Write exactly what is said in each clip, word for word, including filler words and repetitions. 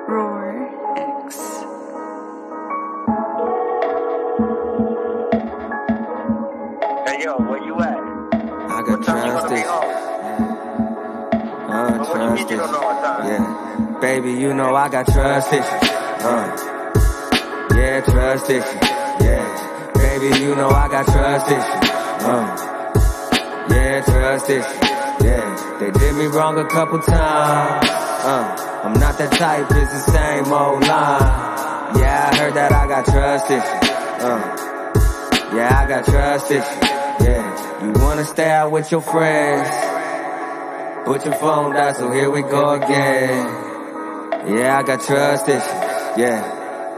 Roar X. Hey yo, where you at? I got What time you trust gonna be issues. home? Uh, But what you mean trust you don't know issues. what time? Yeah. Baby, you know I got trust issues. Uh. Yeah, trust issues. Yeah. Baby, you know I got trust issues. Uh. Yeah, trust issues. Yeah. They did me wrong a couple times. Uh. I'm not that type, it's the same old line. Yeah, I heard that I got trust issues. Uh. Yeah, I got trust issues. Yeah. You wanna stay out with your friends, put your phone down, so here we go again. Yeah, I got trust issues. Yeah.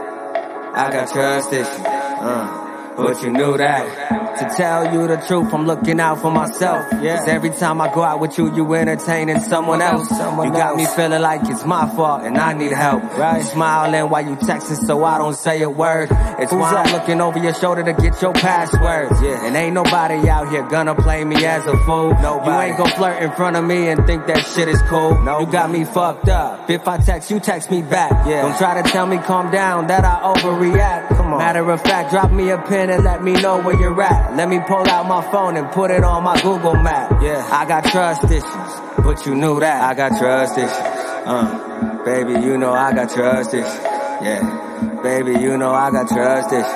I got trust issues, uh, but you knew that. To tell you the truth, I'm looking out for myself. Yeah. Cause every time I go out with you, you entertaining someone else. Someone you got else. Me feeling like it's my fault and I need help. Right. You smiling while you texting so I don't say a word. It's Who's why that? I'm looking over your shoulder to get your passwords. Yeah. And ain't nobody out here gonna play me as a fool. Nobody. You ain't gon' flirt in front of me and think that shit is cool. Nope. You got me fucked up. If I text you, text me back. Yeah. Don't try to tell me calm down that I overreact. Come on. Matter of fact, drop me a pin and let me know where you're at. Let me pull out my phone and put it on my Google map. Yeah. I got trust issues, but you knew that. I got trust issues. Uh, baby, you know I got trust issues. Yeah. Baby, you know I got trust issues.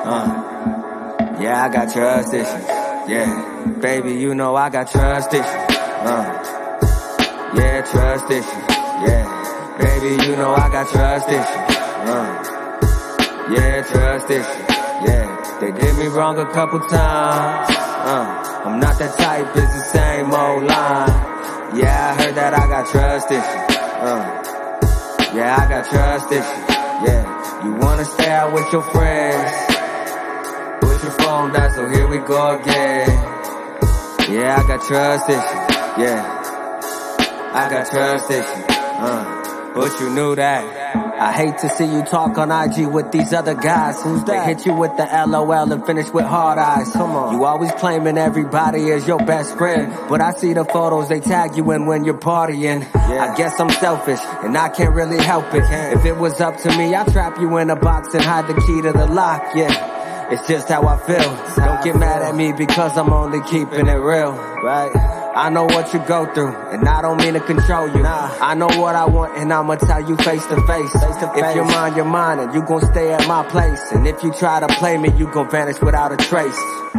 Uh, yeah, I got trust issues. Yeah. Baby, you know I got trust issues. Uh, yeah, trust issues. Yeah. Baby, you know I got trust issues. Uh, yeah, trust issues. Yeah, they did me wrong a couple times. Uh, I'm not that type, it's the same old line. Yeah, I heard that I got trust issues. Uh, yeah, I got trust issues. Yeah, you wanna stay out with your friends, put your phone down, so here we go again. Yeah, I got trust issues. Yeah, I got trust issues. Uh, but you knew that. I hate to see you talk on I G with these other guys. Who's that? They hit you with the L O L and finish with hard eyes. Come on. You always claiming everybody is your best friend, but I see the photos they tag you in when you're partying. Yeah. I guess I'm selfish and I can't really help it. If it was up to me, I'd trap you in a box and hide the key to the lock. Yeah, it's just how I feel. Don't get mad at me because I'm only keeping it real. Right? I know what you go through, and I don't mean to control you. Nah. I know what I want, and I'ma tell you face to face. If you're mine, you're mine, and you gon' stay at my place. And if you try to play me, you gon' vanish without a trace.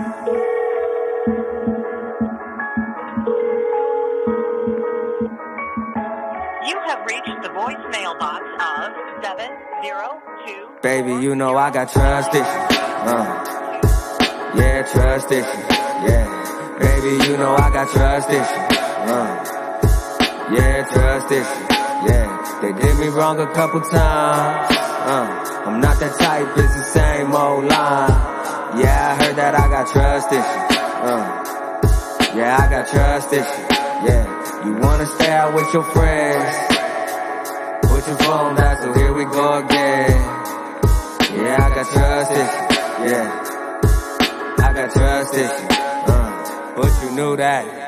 You have reached the voicemail box of seven zero two. Baby, you know I got trust issues. Uh, yeah, trust issues. Yeah. Baby, you know I got trust issues. Uh, yeah, trust issues. Yeah, they did me wrong a couple times. Uh, I'm not that type, it's the same old line. Yeah, I heard that I got trust issues. Uh, yeah, I got trust issues. Yeah, you wanna stay out with your friends, put your phone down, so here we go again. Yeah, I got trust issues. Yeah, I got trust issues. But you knew that.